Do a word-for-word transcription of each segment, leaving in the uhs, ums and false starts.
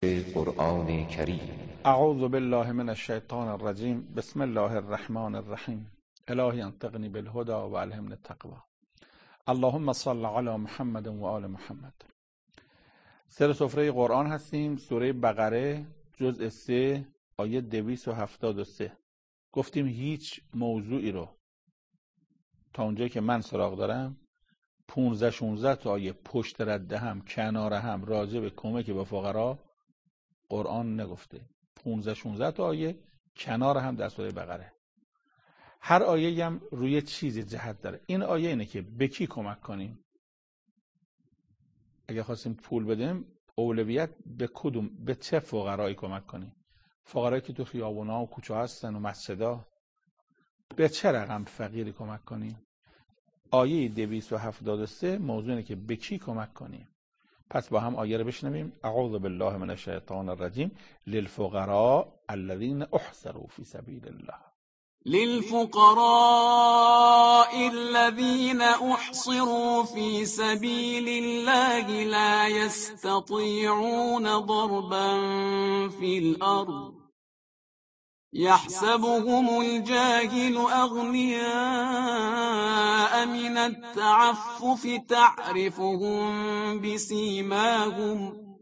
قرآن کریم. اعوذ بالله من الشیطان الرجیم. بسم الله الرحمن الرحیم. الهی انطقنی بالهدى و الهمنی التقوى. اللهم صل علی محمد و آل محمد. سر سفره قرآن هستیم. سوره بقره جزء سه آیه دویست و هفتاد و سه. گفتیم هیچ موضوعی رو تا اونجایی که من سراغ دارم پونزده شونزده تا آیه پشت رده هم کنار هم راجع به کمک به فقرا قرآن نگفته. پونزده شونزده تا آیه کنار هم در سوره بقره. هر آیه هم روی چیزی جهت داره. این آیه اینه که به کی کمک کنیم. اگه خواستیم پول بدیم اولویت به کدوم، به چه فقرایی کمک کنیم؟ فقرایی که تو خیابونا و کوچه هستن و مسجدا. به چه رقم فقیری کمک کنیم؟ آیه دویست و هفتاد و سه موضوع اینه که به کی کمک کنیم. پس با هم آیه رو بشنویم. اعوذ بالله من الشیطان الرجیم. للفقراء الذين احصروا في سبيل الله. للفقراء الذين احصروا في سبيل الله لا يستطيعون ضربا في الأرض يحسبهم الجاهل أغنياء من التعفف تعرفهم بسيماهم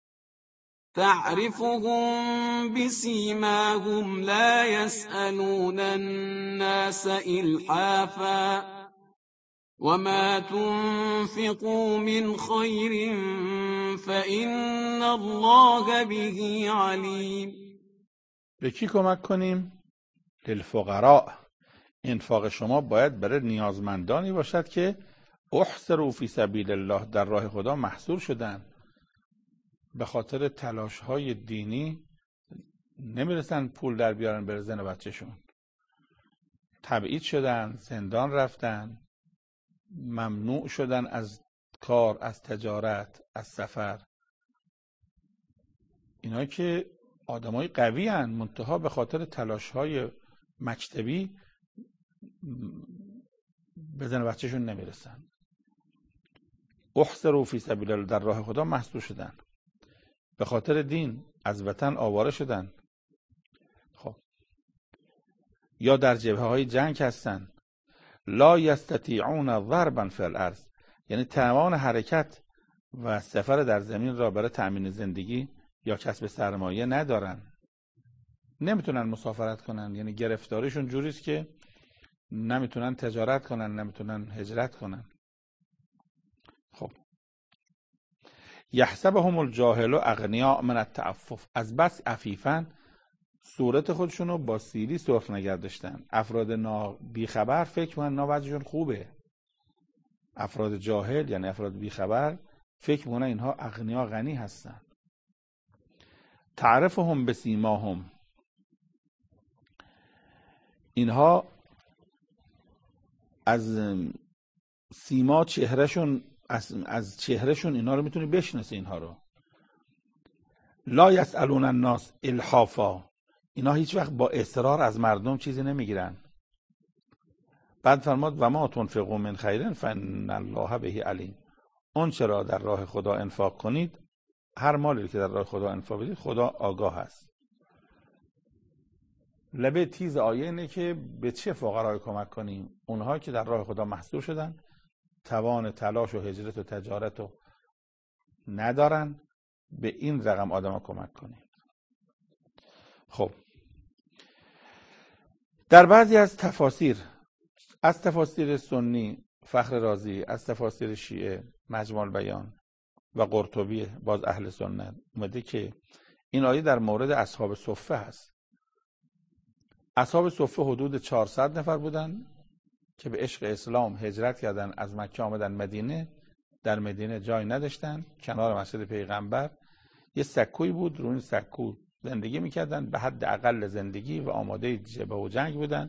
تعرفهم بسيماهم لا يسألون الناس إلحافا وما تنفقوا من خير فإن الله به عليم. به کی کمک کنیم؟ للفقراء. انفاق شما باید برای نیازمندانی باشد که احصروا فی سبیل الله، در راه خدا محصور شدن، به خاطر تلاش های دینی نمیرسن پول در بیارن بر زن و بچهشون، تبعید شدن، زندان رفتن، ممنوع شدن از کار، از تجارت، از سفر. اینا که آدمای قوی هن، منتها به خاطر تلاش های مکتبی به زن و بچهشون نمیرسن. احصروا فی سبیل الله، در راه خدا محصور شدن، به خاطر دین از وطن آواره شدن. خب یا در جبهه های جنگ هستن. لا یستطیعون ضربا فی الارض، یعنی توان حرکت و سفر در زمین را برای تأمین زندگی یا کسب سرمایه ندارن، نمیتونن مسافرت کنن، یعنی گرفتاریشون جوریست که نمیتونن تجارت کنن، نمیتونن هجرت کنن. خب یحسبهم الجاهل اغنیاء من التعفف، از بس عفیفن صورت خودشونو با سیلی سرخ نگه داشتن. افراد بیخبر فکر میکنن نوضعشون خوبه. افراد جاهل یعنی افراد بیخبر فکر میکنن اینها اغنیا، غنی هستن. تعرفهم بسیماهم، اینها از سیما چهرهشون، از, از چهرهشون اینها رو میتونی بشناسی. اینها رو لا یسألون الناس الحافا، اینها هیچ وقت با اصرار از مردم چیزی نمیگیرن. بعد فرماد و ما تنفقوا من خیر فان الله به علیم، اون چرا در راه خدا انفاق کنید، هر مالی که در راه خدا انفاق بدید خدا آگاه است. لبه تیز آیه اینه که به چه فقرای کمک کنیم؟ اونها که در راه خدا محصور شدن، توان تلاش و هجرت و تجارت رو ندارن، به این رقم آدم کمک کنیم. خب در بعضی از تفاسیر، از تفاسیر سنی فخر رازی، از تفاسیر شیعه مجموع البیان و قرطبی باز اهل سنت، اومده که این آیه در مورد اصحاب صفه هست. اصحاب صفه حدود چهارصد نفر بودن که به عشق اسلام هجرت کردن، از مکه آمدن مدینه. در مدینه جای نداشتن، کنار مسجد پیغمبر یه سکوی بود، روی این سکو زندگی میکردن، به حد اقل زندگی و آماده جبهه و جنگ بودن.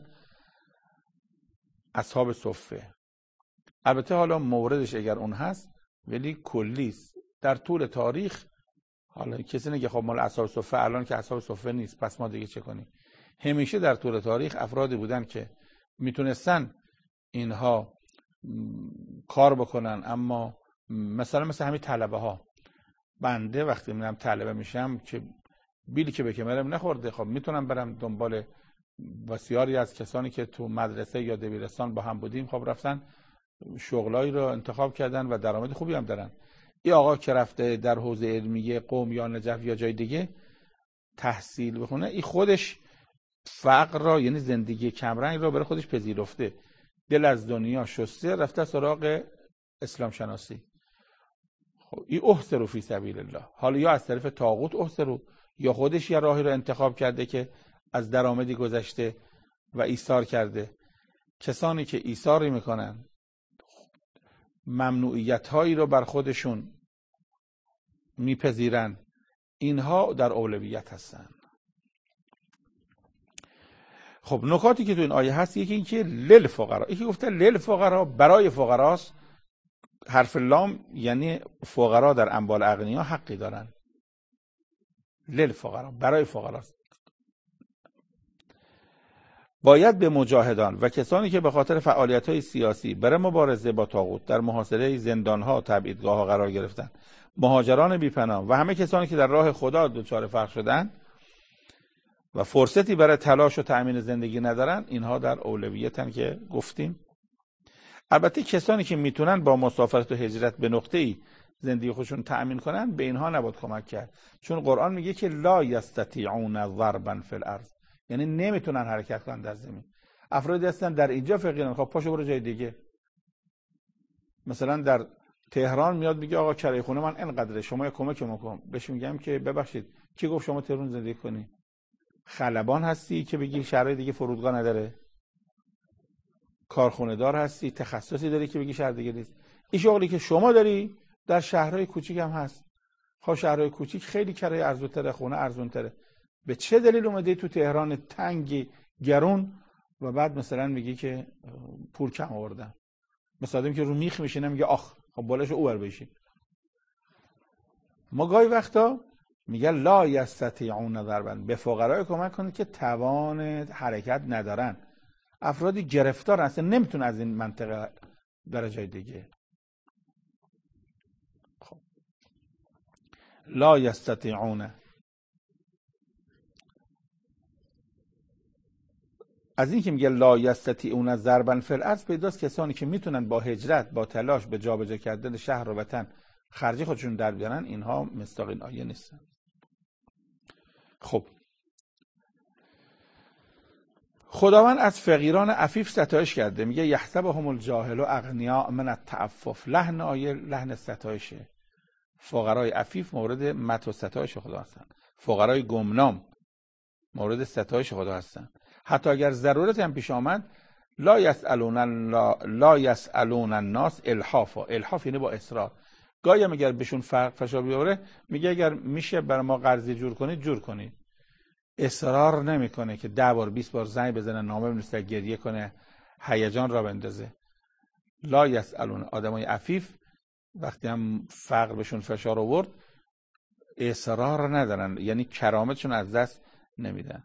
اصحاب صفه. البته حالا موردش اگر اون هست ولی کلیست. در طول تاریخ حالا کسی نگه خب مال اصحاب صفه الان که اصحاب صفه نیست پس ما دیگه چه کنیم. همیشه در طول تاریخ افرادی بودن که میتونستن اینها کار بکنن، اما مثلا مثل همین طلبه ها بنده وقتی میرم طلبه میشم که بیلی که به کمرم نخورده، خب میتونم برم دنبال بسیاری از کسانی که تو مدرسه یا دبیرستان با هم بودیم، خب رفتن شغلایی رو انتخاب کردن و درآمد خوبی هم دارن. این آقا که رفته در حوزه علمیه قم یا نجف یا جای دیگه تحصیل بخونه، این خودش فقر را، یعنی زندگی کمرنگ را برای خودش پذیرفته، دل از دنیا شسته، رفته سراغ اسلام شناسی. خب این احسرو فی سبیل الله، حالا یا از طرف طاغوت احسرو یا خودش یه راهی رو انتخاب کرده که از درآمدی گذشته و ایثار کرده. کسانی که ایثاری میکنن، ممنوعیت هایی رو بر خودشون میپذیرن، اینها در اولویت هستن. خب نکاتی که تو این آیه هست، یکی این که للفقرا، یکی گفته للفقرا برای فقراست، حرف لام یعنی فقرا در اموال اغنیا حقی دارن. للفقرا برای فقراست. باید به مجاهدان و کسانی که به خاطر فعالیت‌های سیاسی برای مبارزه با طاغوت در محاصره زندان‌ها، تبعیدگاه‌ها قرار گرفتن، مهاجران بی‌پناه و همه کسانی که در راه خدا دچار فقر شدن و فرصتی برای تلاش و تأمین زندگی ندارن، اینها در اولویتن که گفتیم. البته کسانی که میتونن با مسافرت و هجرت به نقطه‌ای زندگی خودشون تأمین کنن، به اینها نباید کمک کرد، چون قرآن میگه که لا یستطیعون ضربا فی الارض، یعنی نمیتونن حرکت کنن در زمین. افرادی هستن در اینجا فقیرن، خب پاشو برو جای دیگه. مثلا در تهران میاد میگه آقا کرایه خونه من اینقدره، شما یه کمک کن. بهش میگم که ببخشید کی گفت شما تهران زندگی کنی؟ خلبان هستی که بگی شهرهای دیگه فرودگاه نداره؟ کارخونه دار هستی، تخصصی داری که بگی شهر دیگه نیست؟ این شغلی که شما داری در شهرهای کوچیک هم هست. خب شهرهای کوچیک خیلی کرایه ارزون‌تره، خونه ارزون‌تره. به چه دلیل اومدی تو تهران تنگ گرون و بعد مثلا میگی که پول کم آوردن؟ مثلا آدمی که رو میخ میشینه میگه آخ خب بالاشو اوبر بشین. ما گاهی وقتا میگه لا یستطیعون ضربا، به فقرای کمک کنید که توان حرکت ندارن، افرادی گرفتار هستن نمیتونن از این منطقه بره جای دیگه. خب لا یستطیعون، از این که میگه لا یستطیعون ضربا فی الارض پیداست کسانی که میتونن با هجرت، با تلاش به جابجا کردن شهر و وطن خرجی خودشون در بیارن، اینها مصداق این آیه نیستن. خب خداوند از فقیران عفیف ستایش کرده، میگه یحسبهم الجاهل اغنیاء من التعفف. لحن آیه لحن ستایشه. فقرای عفیف مورد مدح و ستایش خدا هستن، فقرای گمنام مورد ستایش خدا هستن. حتی اگر ضرورت هم پیش آمد لا یسالون لا, لا یسالون الناس الحافا. الحاف یعنی با اصرار. گاهی هم اگر بهشون فرق فشار بیاره میگه اگر میشه برای ما قرضی جور کنید جور کنید. اصرار نمیکنه که ده بار بیست بار زنگ بزنه، نامه بنویسه، گریه کنه، هیجان را بندازه. لا یسالون، آدمای عفیف وقتی هم فقر بهشون فشار آورد اصرار ندارن، یعنی کرامتشون از دست نمیدن.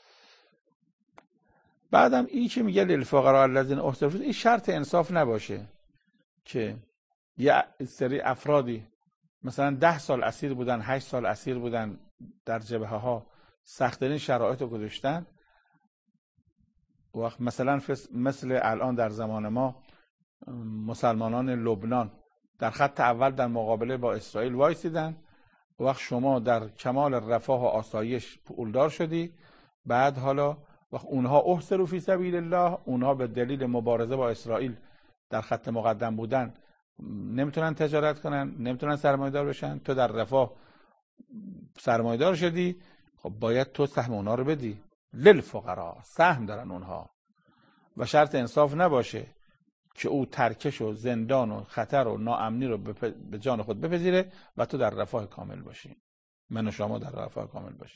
بعدم این که میگه للفقراء الذین احصروا، این شرط انصاف نباشه که یه سری افرادی مثلا ده سال اسیر بودن، هشت سال اسیر بودن در جبهه ها، سخت‌ترین شرایط رو گذاشتن، وقت مثلا مثل الان در زمان ما مسلمانان لبنان در خط اول در مقابله با اسرائیل وایسیدن، وقت شما در کمال رفاه و آسایش پولدار شدی، بعد حالا وقت اونها احصروا فی سبیل الله، اونها به دلیل مبارزه با اسرائیل در خط مقدم بودن نمیتونن تجارت کنن، نمیتونن سرمایه‌دار بشن، تو در رفاه سرمایه‌دار شدی، خب باید تو سهم اونها رو بدی. للفقراء، سهم دارن اونها. و شرط انصاف نباشه که او ترکش و زندان و خطر و ناامنی رو به جان خود بپذیره و تو در رفاه کامل باشی، من و شما در رفاه کامل باشی.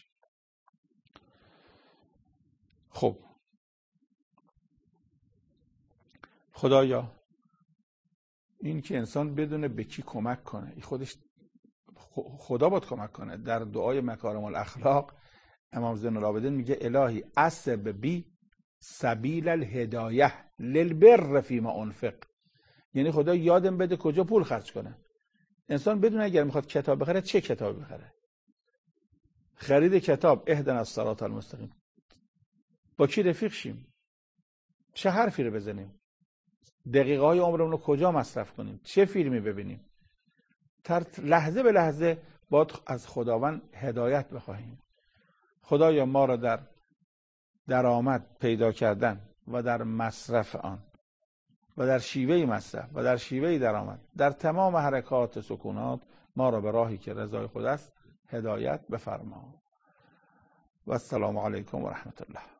خب خدایا این که انسان بدونه به کی کمک کنه، این خودش خدا باید کمک کنه. در دعای مکارم الاخلاق امام زین العابدین میگه الهی اسب بی سبیل الهدایه للبر فیما انفق، یعنی خدا یادم بده کجا پول خرج کنه. انسان بدون اگر میخواد کتاب بخره چه کتابی بخره؟ خرید کتاب اهدنا الصراط المستقیم، با کی رفیق شیم؟ چه حرفی رو بزنیم؟ دقیقه های عمرمون رو کجا مصرف کنیم؟ چه فیلمی ببینیم؟ تر لحظه به لحظه باید از خداوند هدایت بخواهیم. خدایا ما را در درآمد پیدا کردن و در مصرف آن و در شیوه مصرف و در شیوه درآمد در تمام حرکات سکونات ما را به راهی که رضای خود است هدایت بفرما. و السلام علیکم و رحمت الله.